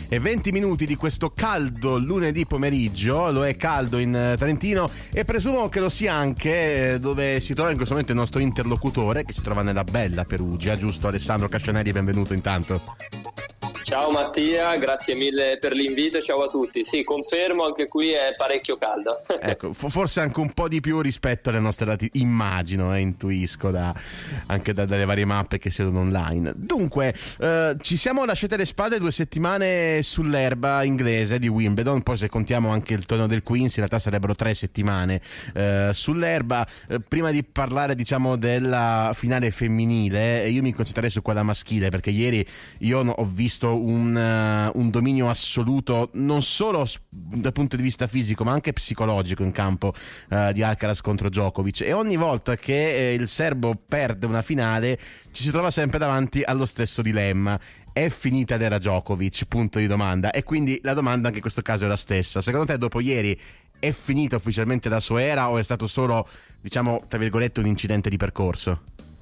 e 20 minuti di questo caldo lunedì pomeriggio. Lo è caldo in Trentino e presumo che lo sia anche dove si trova in questo momento il nostro interlocutore, che si trova nella bella Perugia, giusto? Alessandro Cascianelli, benvenuto intanto. Ciao Mattia, grazie mille per l'invito e ciao a tutti. Sì, confermo, anche qui è parecchio caldo. Ecco, forse anche un po' di più rispetto alle nostre dati, immagino, intuisco anche dalle varie mappe che si vedono online. Dunque, ci siamo lasciati alle spalle 2 settimane sull'erba inglese di Wimbledon, poi se contiamo anche il torneo del Queens in realtà sarebbero 3 settimane sull'erba. Prima di parlare, diciamo, della finale femminile, io mi concentrerei su quella maschile, perché ieri io ho visto un dominio assoluto, non solo dal punto di vista fisico ma anche psicologico in campo di Alcaraz contro Djokovic, e ogni volta che il serbo perde una finale ci si trova sempre davanti allo stesso dilemma: è finita l'era Djokovic? Punto di domanda. E quindi la domanda anche in questo caso è la stessa: secondo te dopo ieri è finita ufficialmente la sua era o è stato solo, diciamo, tra virgolette, un incidente di percorso?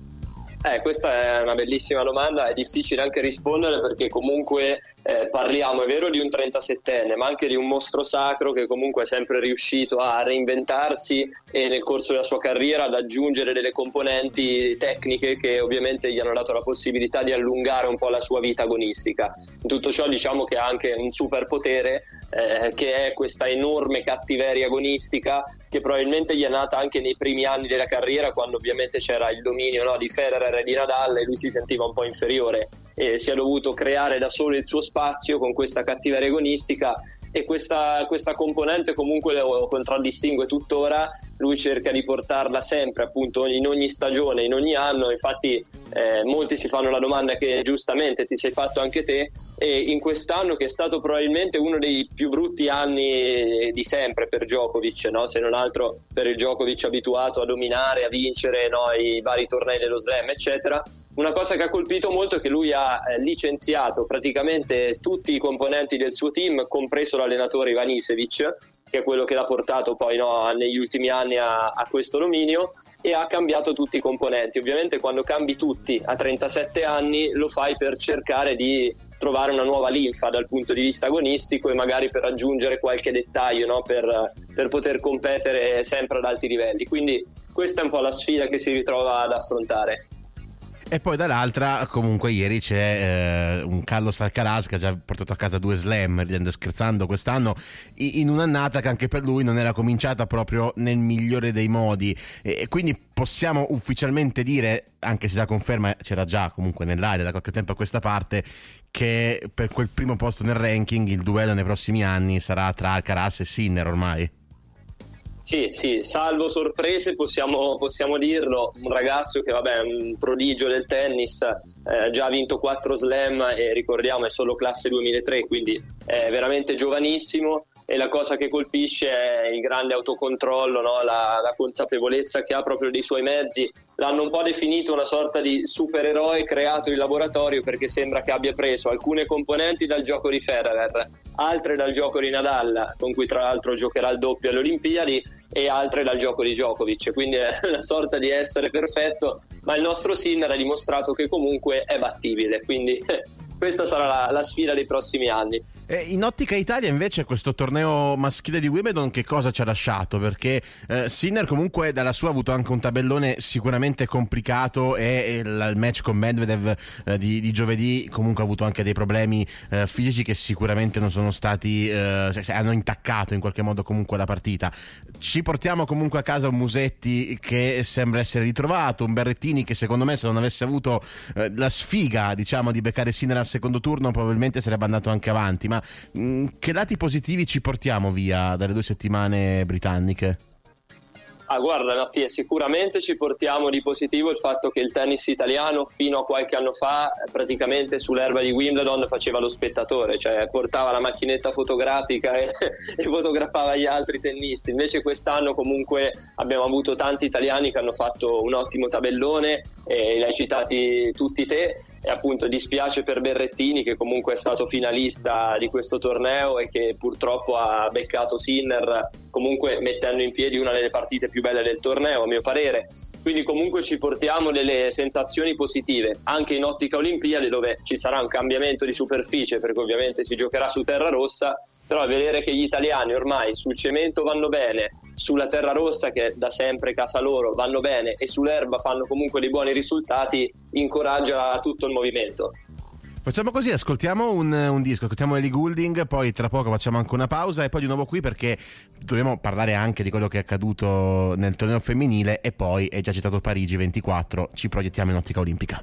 Questa è una bellissima domanda, è difficile anche rispondere perché comunque parliamo, è vero, di un 37enne, ma anche di un mostro sacro che comunque è sempre riuscito a reinventarsi e nel corso della sua carriera ad aggiungere delle componenti tecniche che ovviamente gli hanno dato la possibilità di allungare un po' la sua vita agonistica. In tutto ciò diciamo che ha anche un superpotere che è questa enorme cattiveria agonistica che probabilmente gli è nata anche nei primi anni della carriera, quando ovviamente c'era il dominio, no, di Federer e di Nadal e lui si sentiva un po' inferiore e si è dovuto creare da solo il suo spazio con questa cattiveria agonistica, e questa componente comunque lo contraddistingue tuttora. Lui cerca di portarla sempre, appunto, in ogni stagione, in ogni anno. Infatti molti si fanno la domanda che giustamente ti sei fatto anche te, e in quest'anno, che è stato probabilmente uno dei più brutti anni di sempre per Djokovic, no? Se non altro per il Djokovic abituato a dominare, a vincere, no? I vari tornei dello Slam eccetera. Una cosa che ha colpito molto è che lui ha licenziato praticamente tutti i componenti del suo team, compreso l'allenatore Ivanisevic, che è quello che l'ha portato poi, no, negli ultimi anni a questo dominio, e ha cambiato tutti i componenti. Ovviamente quando cambi tutti a 37 anni lo fai per cercare di trovare una nuova linfa dal punto di vista agonistico e magari per aggiungere qualche dettaglio, no, per poter competere sempre ad alti livelli. Quindi questa è un po' la sfida che si ritrova ad affrontare. E poi dall'altra comunque ieri c'è un Carlos Alcaraz che ha già portato a casa 2 slam, ridendo e scherzando, quest'anno, in un'annata che anche per lui non era cominciata proprio nel migliore dei modi, e quindi possiamo ufficialmente dire, anche se la conferma c'era già comunque nell'aria da qualche tempo a questa parte, che per quel primo posto nel ranking il duello nei prossimi anni sarà tra Alcaraz e Sinner ormai. Sì, salvo sorprese possiamo dirlo. Un ragazzo che vabbè è un prodigio del tennis, già ha vinto 4 slam e ricordiamo è solo classe 2003, quindi è veramente giovanissimo, e la cosa che colpisce è il grande autocontrollo, no? La consapevolezza che ha proprio dei suoi mezzi. L'hanno un po' definito una sorta di supereroe creato in laboratorio, perché sembra che abbia preso alcune componenti dal gioco di Federer, altre dal gioco di Nadal, con cui tra l'altro giocherà il doppio alle Olimpiadi, e altre dal gioco di Djokovic, quindi è una sorta di essere perfetto, ma il nostro Sinner ha dimostrato che comunque è battibile, quindi questa sarà la sfida dei prossimi anni. In ottica Italia invece questo torneo maschile di Wimbledon che cosa ci ha lasciato? Perché Sinner comunque dalla sua ha avuto anche un tabellone sicuramente complicato, e il match con Medvedev di giovedì comunque ha avuto anche dei problemi fisici che sicuramente non sono stati hanno intaccato in qualche modo comunque la partita. Ci portiamo comunque a casa un Musetti che sembra essere ritrovato, un Berrettini che secondo me, se non avesse avuto la sfiga, diciamo, di beccare Sinner al secondo turno, probabilmente sarebbe andato anche avanti. Ma che lati positivi ci portiamo via dalle 2 settimane britanniche? Guarda Mattia, sicuramente ci portiamo di positivo il fatto che il tennis italiano fino a qualche anno fa praticamente sull'erba di Wimbledon faceva lo spettatore, cioè portava la macchinetta fotografica e fotografava gli altri tennisti. Invece quest'anno comunque abbiamo avuto tanti italiani che hanno fatto un ottimo tabellone, e li hai citati tutti te, e appunto dispiace per Berrettini, che comunque è stato finalista di questo torneo e che purtroppo ha beccato Sinner, comunque mettendo in piedi una delle partite più belle del torneo a mio parere. Quindi comunque ci portiamo delle sensazioni positive anche in ottica Olimpiadi, dove ci sarà un cambiamento di superficie perché ovviamente si giocherà su terra rossa, però vedere che gli italiani ormai sul cemento vanno bene, sulla terra rossa che è da sempre casa loro vanno bene e sull'erba fanno comunque dei buoni risultati, incoraggia tutto il movimento. Facciamo così, ascoltiamo un disco, ascoltiamo Ellie Goulding, poi tra poco facciamo anche una pausa e poi di nuovo qui perché dobbiamo parlare anche di quello che è accaduto nel torneo femminile e poi, è già citato Parigi 24, ci proiettiamo in ottica olimpica.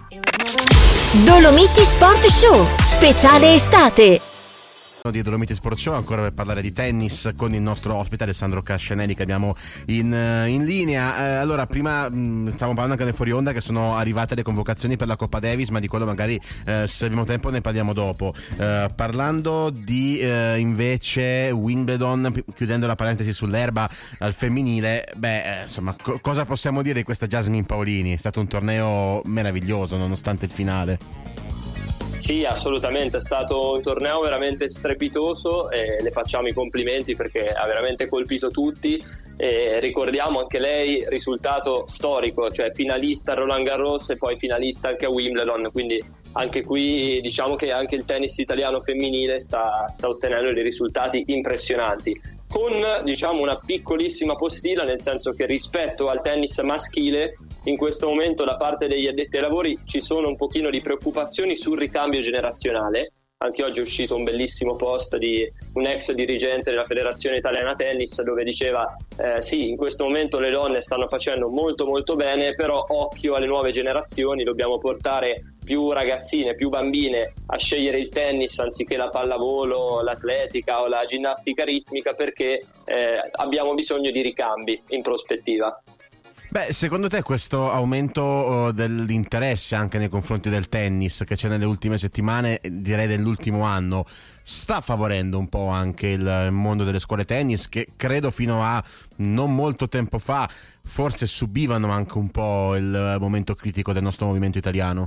Dolomiti Sport Show, speciale estate. Di Dolomiti Sport Show, ancora per parlare di tennis con il nostro ospite Alessandro Cascianelli che abbiamo in linea. Allora, prima stavamo parlando anche nel fuori onda che sono arrivate le convocazioni per la Coppa Davis, ma di quello magari se abbiamo tempo ne parliamo dopo. Parlando di invece Wimbledon, chiudendo la parentesi sull'erba al femminile, insomma, cosa possiamo dire di questa Jasmine Paolini? È stato un torneo meraviglioso nonostante il finale. Sì, assolutamente, è stato un torneo veramente strepitoso e le facciamo i complimenti perché ha veramente colpito tutti e ricordiamo anche lei risultato storico, cioè finalista a Roland Garros e poi finalista anche a Wimbledon, quindi anche qui diciamo che anche il tennis italiano femminile sta ottenendo dei risultati impressionanti, con diciamo una piccolissima postilla, nel senso che rispetto al tennis maschile in questo momento da parte degli addetti ai lavori ci sono un pochino di preoccupazioni sul ricambio generazionale. Anche oggi è uscito un bellissimo post di un ex dirigente della Federazione Italiana Tennis dove diceva sì, in questo momento le donne stanno facendo molto molto bene, però occhio alle nuove generazioni, dobbiamo portare più ragazzine, più bambine a scegliere il tennis anziché la pallavolo, l'atletica o la ginnastica ritmica perché abbiamo bisogno di ricambi in prospettiva. Secondo te questo aumento dell'interesse anche nei confronti del tennis che c'è nelle ultime settimane, direi dell'ultimo anno, sta favorendo un po' anche il mondo delle scuole tennis che credo fino a non molto tempo fa forse subivano anche un po' il momento critico del nostro movimento italiano?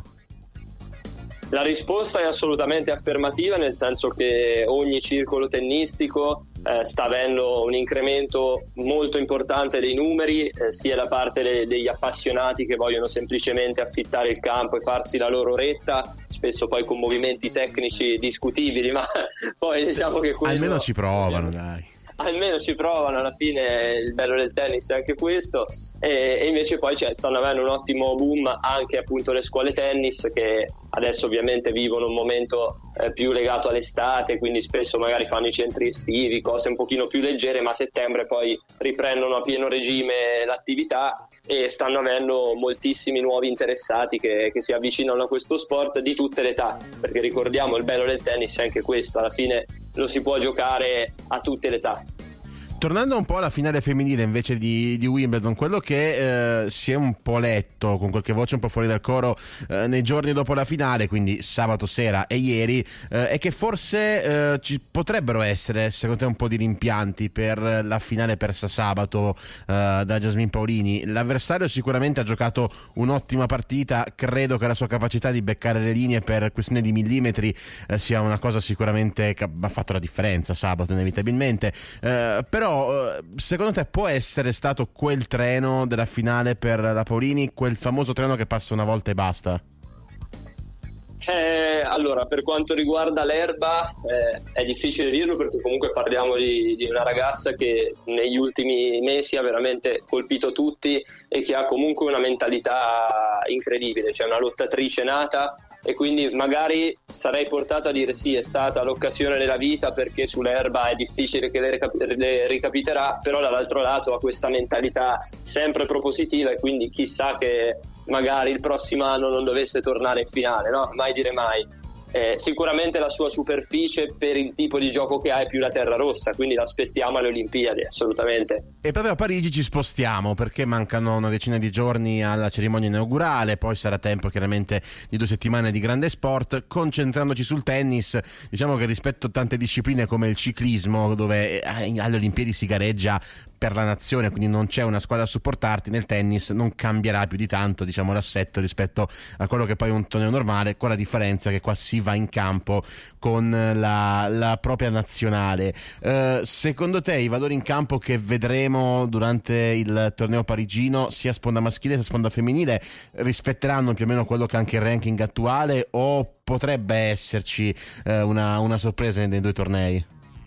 La risposta è assolutamente affermativa, nel senso che ogni circolo tennistico sta avendo un incremento molto importante dei numeri, sia da parte degli appassionati che vogliono semplicemente affittare il campo e farsi la loro retta, spesso poi con movimenti tecnici discutibili, ma poi diciamo che quello... Almeno ci provano, dai. Almeno ci provano, alla fine il bello del tennis è anche questo e invece poi stanno avendo un ottimo boom anche appunto le scuole tennis che adesso ovviamente vivono un momento più legato all'estate, quindi spesso magari fanno i centri estivi, cose un pochino più leggere, ma a settembre poi riprendono a pieno regime l'attività e stanno avendo moltissimi nuovi interessati che si avvicinano a questo sport di tutte le età, perché ricordiamo il bello del tennis è anche questo, alla fine lo si può giocare a tutte le età. Tornando un po' alla finale femminile invece di Wimbledon, quello che si è un po' letto con qualche voce un po' fuori dal coro nei giorni dopo la finale, quindi sabato sera e ieri, è che forse ci potrebbero essere secondo te un po' di rimpianti per la finale persa sabato da Jasmine Paolini. L'avversario sicuramente ha giocato un'ottima partita, credo che la sua capacità di beccare le linee per questione di millimetri sia una cosa sicuramente che ha fatto la differenza sabato inevitabilmente, però secondo te può essere stato quel treno della finale per la Paolini, quel famoso treno che passa una volta e basta? Allora, per quanto riguarda l'erba è difficile dirlo perché comunque parliamo di una ragazza che negli ultimi mesi ha veramente colpito tutti e che ha comunque una mentalità incredibile, cioè una lottatrice nata, e quindi magari sarei portato a dire sì, è stata l'occasione della vita perché sull'erba è difficile che le ricapiterà, però dall'altro lato ha questa mentalità sempre propositiva e quindi chissà che magari il prossimo anno non dovesse tornare in finale, no? Mai dire mai. sicuramente la sua superficie per il tipo di gioco che ha è più la terra rossa, quindi l'aspettiamo alle Olimpiadi, assolutamente. E proprio a Parigi ci spostiamo, perché mancano una decina di giorni alla cerimonia inaugurale, poi sarà tempo chiaramente di 2 settimane di grande sport. Concentrandoci sul tennis, diciamo che rispetto a tante discipline come il ciclismo, dove alle Olimpiadi si gareggia per la nazione, quindi non c'è una squadra a supportarti, nel tennis non cambierà più di tanto, diciamo, l'assetto rispetto a quello che poi è un torneo normale, con la differenza che qua si va in campo con la propria nazionale. Secondo te i valori in campo che vedremo durante il torneo parigino, sia sponda maschile sia sponda femminile, rispetteranno più o meno quello che è anche il ranking attuale, o potrebbe esserci una sorpresa nei 2 tornei?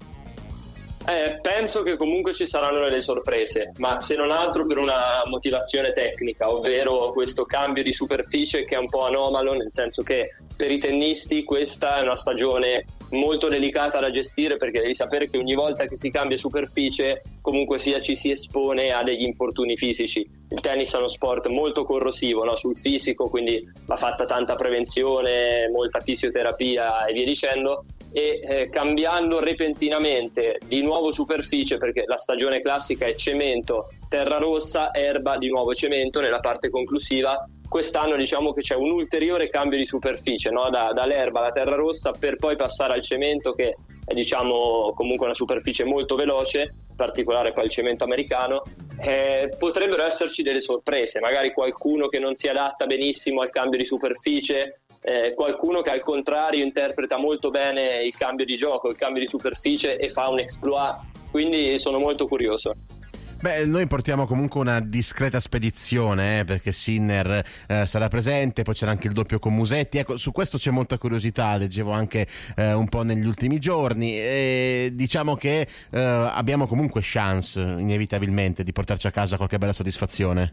Penso che comunque ci saranno delle sorprese, ma se non altro per una motivazione tecnica, ovvero questo cambio di superficie che è un po' anomalo, nel senso che per i tennisti questa è una stagione molto delicata da gestire, perché devi sapere che ogni volta che si cambia superficie comunque sia ci si espone a degli infortuni fisici. Il tennis è uno sport molto corrosivo, no? Sul fisico, quindi va fatta tanta prevenzione, molta fisioterapia e via dicendo, e cambiando repentinamente di nuovo superficie, perché la stagione classica è cemento, terra rossa, erba, di nuovo cemento nella parte conclusiva. Quest'anno diciamo che c'è un ulteriore cambio di superficie, no? Dall'erba alla terra rossa, per poi passare al cemento, che è diciamo comunque una superficie molto veloce, in particolare poi il cemento americano. Potrebbero esserci delle sorprese, magari qualcuno che non si adatta benissimo al cambio di superficie, qualcuno che al contrario interpreta molto bene il cambio di gioco, il cambio di superficie e fa un exploit, quindi sono molto curioso. Beh, noi portiamo comunque una discreta spedizione, perché Sinner sarà presente, poi c'era anche il doppio con Musetti. Ecco, su questo c'è molta curiosità, leggevo anche un po' negli ultimi giorni, e diciamo che abbiamo comunque chance inevitabilmente di portarci a casa qualche bella soddisfazione.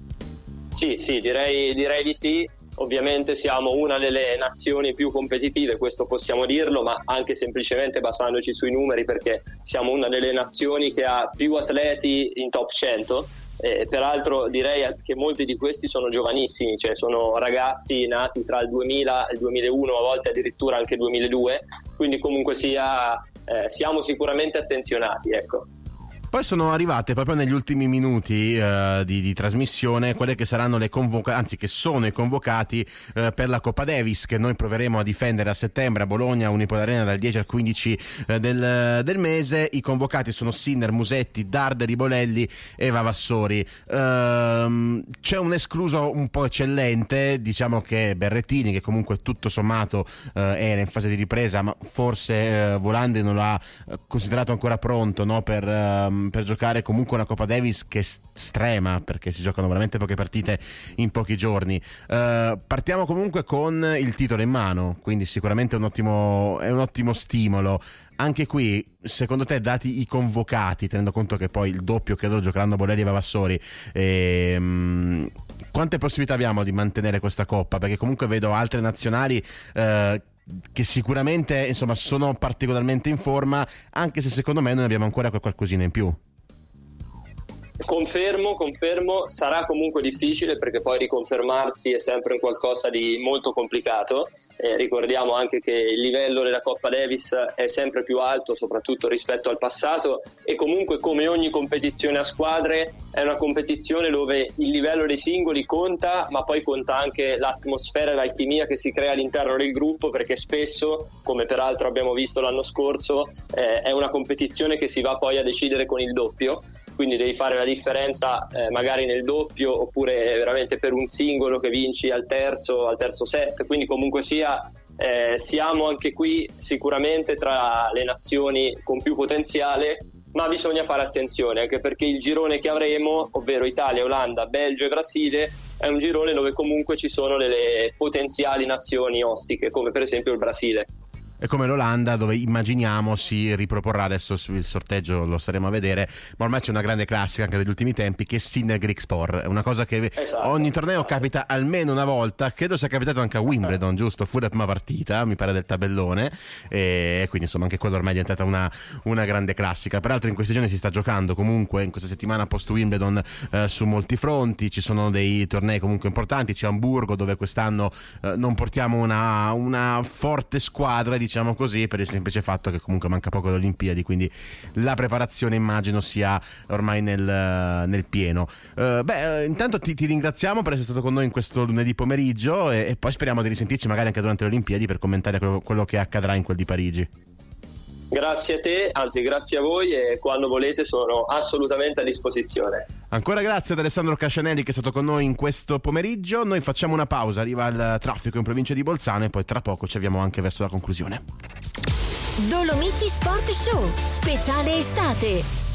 Sì, direi di sì. Ovviamente siamo una delle nazioni più competitive, questo possiamo dirlo, ma anche semplicemente basandoci sui numeri, perché siamo una delle nazioni che ha più atleti in top 100. Peraltro direi che molti di questi sono giovanissimi, cioè sono ragazzi nati tra il 2000 e il 2001, a volte addirittura anche 2002, quindi comunque siamo sicuramente attenzionati, ecco. Poi sono arrivate proprio negli ultimi minuti di trasmissione quelle che saranno che sono i convocati per la Coppa Davis, che noi proveremo a difendere a settembre a Bologna, Unipol Arena, dal 10 al 15 del mese. I convocati sono Sinner, Musetti, Darder, Ribolelli e Vavassori. C'è un escluso un po' eccellente, diciamo che Berrettini, che comunque tutto sommato era in fase di ripresa, ma forse Volandi non l'ha considerato ancora pronto, no, per giocare comunque una Coppa Davis che è estrema, perché si giocano veramente poche partite in pochi giorni. Partiamo comunque con il titolo in mano, quindi sicuramente è un ottimo stimolo. Anche qui, secondo te, dati i convocati, tenendo conto che poi il doppio credo giocheranno Bolelli e Vavassori, quante possibilità abbiamo di mantenere questa Coppa? Perché comunque vedo altre nazionali che sicuramente insomma sono particolarmente in forma, anche se secondo me noi abbiamo ancora qualcosina in più. Confermo, sarà comunque difficile, perché poi riconfermarsi è sempre un qualcosa di molto complicato. Ricordiamo anche che il livello della Coppa Davis è sempre più alto, soprattutto rispetto al passato, e comunque, come ogni competizione a squadre, è una competizione dove il livello dei singoli conta, ma poi conta anche l'atmosfera e l'alchimia che si crea all'interno del gruppo, perché spesso, come peraltro abbiamo visto l'anno scorso, è una competizione che si va poi a decidere con il doppio. Quindi devi fare la differenza magari nel doppio, oppure veramente per un singolo che vinci al terzo set. Quindi comunque sia siamo anche qui sicuramente tra le nazioni con più potenziale, ma bisogna fare attenzione, anche perché il girone che avremo, ovvero Italia, Olanda, Belgio e Brasile, è un girone dove comunque ci sono delle potenziali nazioni ostiche, come per esempio il Brasile. E come l'Olanda, dove immaginiamo si riproporrà, adesso il sorteggio lo staremo a vedere, ma ormai c'è una grande classica anche degli ultimi tempi che è Sinner Griekspoor, è una cosa che ogni torneo capita almeno una volta, credo sia capitato anche a Wimbledon, giusto? Fu la prima partita, mi pare, del tabellone, e quindi insomma anche quello ormai è diventata una grande classica. Peraltro in questi giorni si sta giocando comunque in questa settimana post Wimbledon su molti fronti, ci sono dei tornei comunque importanti, c'è Amburgo dove quest'anno non portiamo una forte squadra, diciamo così, per il semplice fatto che comunque manca poco alle Olimpiadi, quindi la preparazione immagino sia ormai nel pieno. Intanto ti ringraziamo per essere stato con noi in questo lunedì pomeriggio e poi speriamo di risentirci magari anche durante le Olimpiadi per commentare quello che accadrà in quel di Parigi. Grazie a te, anzi grazie a voi, e quando volete sono assolutamente a disposizione. Ancora grazie ad Alessandro Cascianelli che è stato con noi in questo pomeriggio. Noi facciamo una pausa, arriva il traffico in provincia di Bolzano e poi tra poco ci avviamo anche verso la conclusione. Dolomiti Sport Show, speciale estate.